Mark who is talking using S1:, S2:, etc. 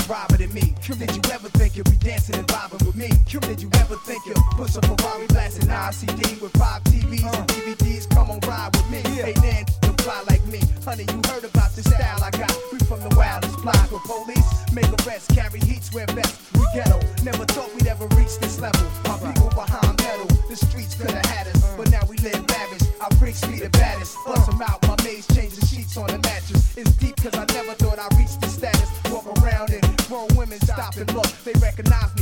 S1: robber than me. Did you ever think you'd be dancing and vibing with me? Did you ever think you'd push a Ferrari blasting ICD with 5 TVs and DVDs? Come on, ride with me. Hey, Nan, you fly like me. Honey, you heard about the style I got. We from the wildest block with police. Make arrests, carry heats, wear vests. We ghetto. Never thought we'd ever reach this level. My people behind metal. The streets could have had us, but now we live lavish. Our freaks be the baddest. Bust them out, my maid's changing sheets on the mattress. It's deep cause I never thought I'd reach this status. Walk around and grown women stop and look. They recognize